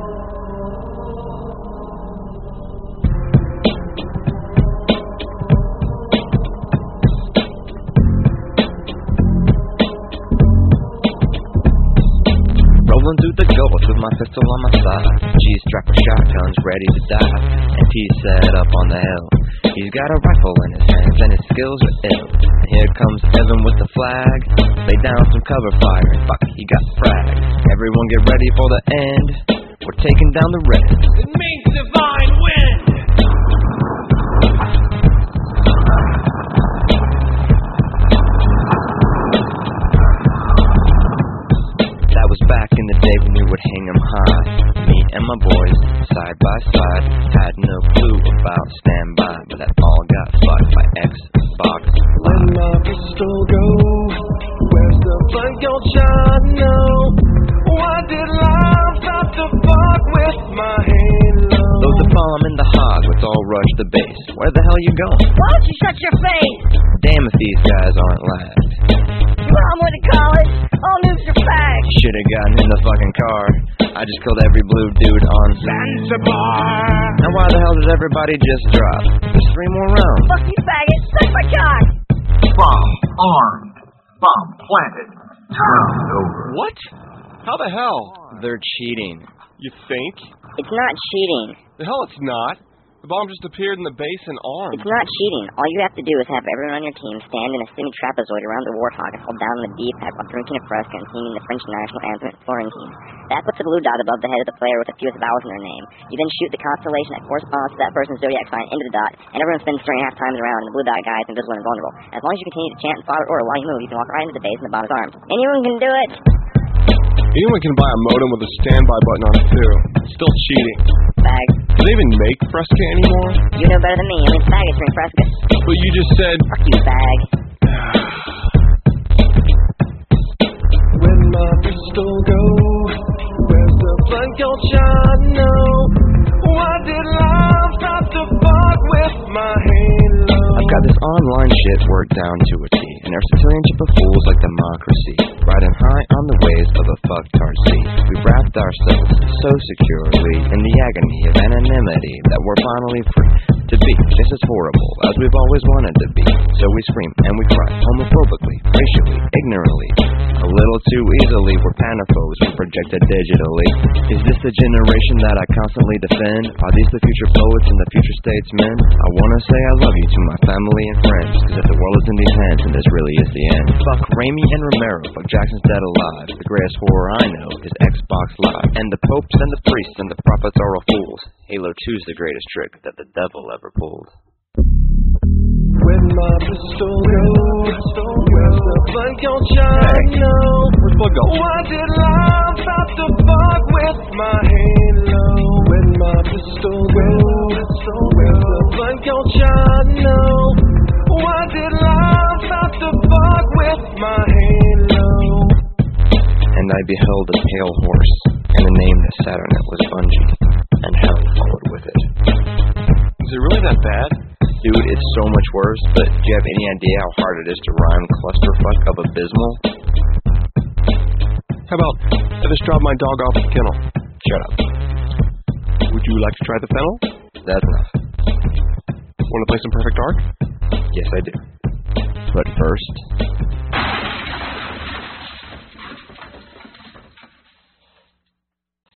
Rolling through the gulch with my pistol on my side, G-strap of shotguns ready to die, and T set up on the hill. He's got a rifle in his hands and his skills are ill. And here comes Evan with the flag, lay down some cover fire, and fuck, he got fragged. Everyone get ready for the end, we're taking down the Reds. It means divine wind! That was back in the day when we would hang 'em high. Me and my boys, side by side, had no clue about standby, but that all got fucked by Xbox When Live. my pistol go, where's the blank old shot? No, why did love have to fuck with my halo? Load the bomb in the hog, let's all rush the base. Where the hell you going? Why don't you shut your face? Damn if these guys aren't last. Mom went to college. All noobs are fags. Should've gotten in the fucking car. I just killed every blue dude on Zanzibar! Now why the hell did everybody just drop? There's 3 more rounds. Fuck you, faggot. Suck my cock. Bomb armed. Bomb planted. Turned over. What? How the hell? They're cheating. You think? It's not cheating. The hell it's not. The bomb just appeared in the base and armed. It's not cheating. All you have to do is have everyone on your team stand in a semi-trapezoid around the warthog and hold down on the D-pad while drinking a Fresca and singing the French national anthem at Florentine. That puts a blue dot above the head of the player with the fewest vowels in their name. You then shoot the constellation that corresponds to that person's zodiac sign into the dot, and everyone spins 3.5 times around, and the blue dot guy is invisible and invulnerable. As long as you continue to chant and father order while you move, you can walk right into the base and the bomb is armed. Anyone can do it! Anyone can buy a modem with a standby button on it too. It's still cheating. Fag. Do they even make Fresca anymore? You know better than me. Only faggots drink Fresca. But you just said... Fuck you, fag. When my pistol go, where's the blank old shot? No, why did love have to fuck with my halo? I've got this online shit worked down to a T, and there's a trillion of fools like democracy, riding high on the waves of a fucktard sea. We wrapped ourselves so securely in the agony of anonymity that we're finally free to be just as horrible as we've always wanted to be. So we scream and we cry homophobically, racially, ignorantly, a little too easily. We're panophobes, we projected digitally. Is this the generation that I constantly defend? Are these the future poets and the future statesmen? I wanna say I love you to my family and friends, cause if the world is in these hands, then this really is the end. Fuck Raimi and Romero, fuck Jackson's Dead Alive. The greatest horror I know is Xbox Live. And the popes and the priests and the prophets are all fools. Halo 2's the greatest trick that the devil ever pulled. When my pistol goes, where's the blank old shot? No, Where's Bug go? why did love have to fuck with my halo? When my pistol goes, where's the blank old shot? No, why did love have to fuck with my halo? And I beheld a pale horse, and a name to Saturn that was Bungie, and hell followed with it. Is it really that bad? Dude, it's so much worse, but do you have any idea how hard it is to rhyme clusterfuck of abysmal? How about I just drop my dog off at the kennel? Shut up. Would you like to try the fennel? That's enough. Want to play some Perfect Dark? Yes, I do. But first...